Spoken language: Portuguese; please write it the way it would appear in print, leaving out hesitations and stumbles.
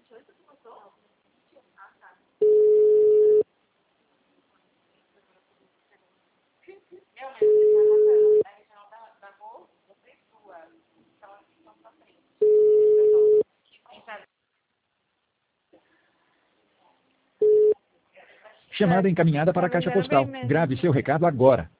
Chamada encaminhada para a caixa postal. Grave seu recado agora.